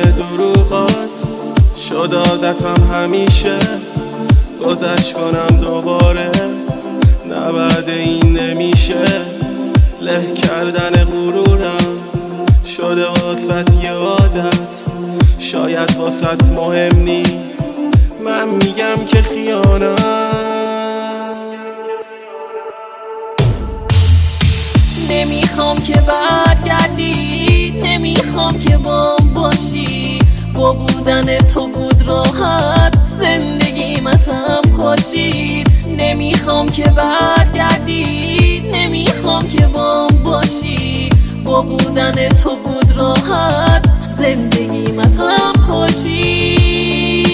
دروغات شد عادتم همیشه گذشت کنم دوباره، نه بعد این نمیشه. له کردن غرورم شده واسط یه عادت، شاید واسط مهم نیست، من میگم که خیانت. نمیخوام که برگردی، نمیخوام که بام باشی، با بودن تو بود راحت زندگیم از هم پاشید. نمیخوام که برگردی، نمیخوام که بام باشی، با بودن تو بود راحت زندگیم از هم پاشید.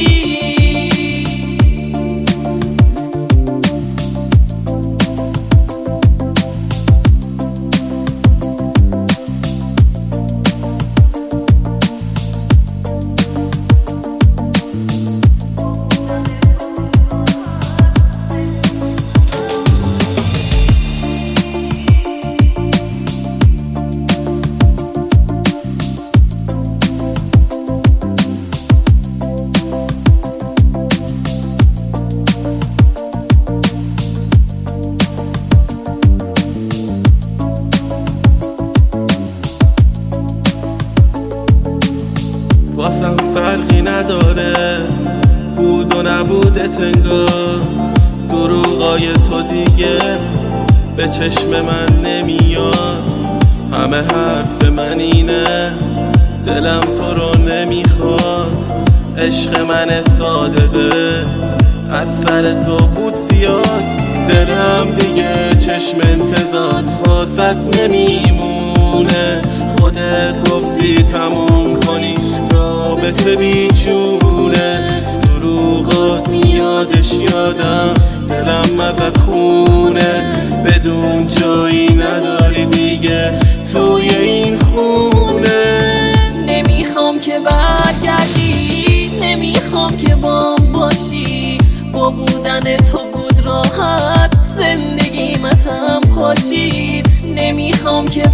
واسم فرقی نداره بود و نبودت، انگار دروغای تو دیگه به چشم من نمیاد. همه حرف من اینه دلم تو رو نمیخواد، عشق من ساده ده از سر تو بود زیاد. دلم دیگه چشم انتظار واسط نمیمونه، خودت گفتی تموم کنی رابطه بیچونه. دروغات یادش یادم دلم ازت خونه، بدون جایی نداری دیگه توی این خونه. نمیخوام که برگردی، نمیخوام که بام باشی، با بودن تو بود راحت زندگیم از هم پاشید. نمیخوام که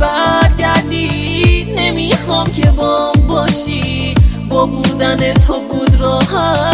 برگردی، نمیخوام که بام باشی، با بودن تو بود راحت